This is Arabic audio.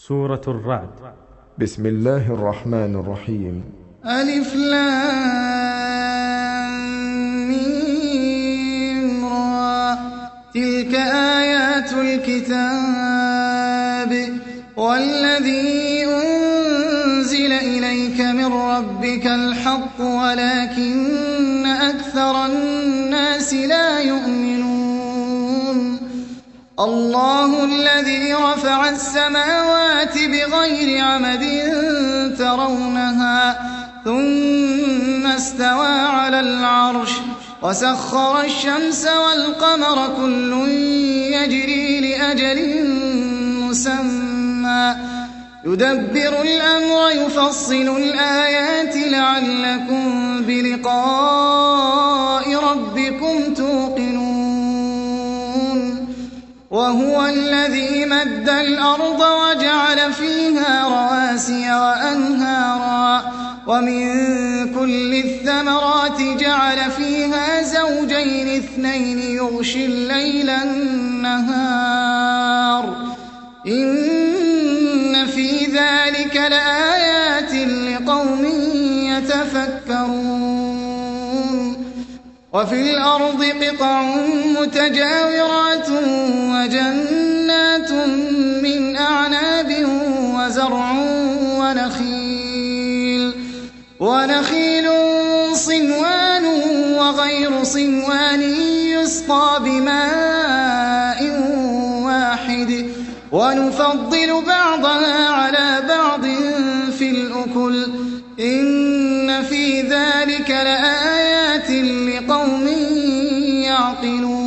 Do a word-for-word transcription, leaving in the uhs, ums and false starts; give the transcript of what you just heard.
سورة الرعد. بسم الله الرحمن الرحيم. ألف لام ميم را. تلك آيات الكتاب والذي أنزل إليك من ربك الحق ولكن أكثر الناس لا يؤمنون. الله الذي رفع السماوات بغير عمد ترونها ثم استوى على العرش وسخر الشمس والقمر كل يجري لأجل مسمى يدبر الأمر يفصل الآيات لعلكم بلقاء ربكم توقنون. وهو الذي مد الأرض وجعل فيها رواسي وأنهارا ومن كل الثمرات جعل فيها زوجين اثنين يغشي الليل النهار إن في ذلك لآيات لقوم يتفكرون. وفي الأرض قطع متجاورات وجنات من أعناب وزرع ونخيل ونخيل صنوان وغير صنوان يسقى بماء واحد ونفضل بعضها على بعض في الأكل إن في ذلك لآيات لقوم يعقلون.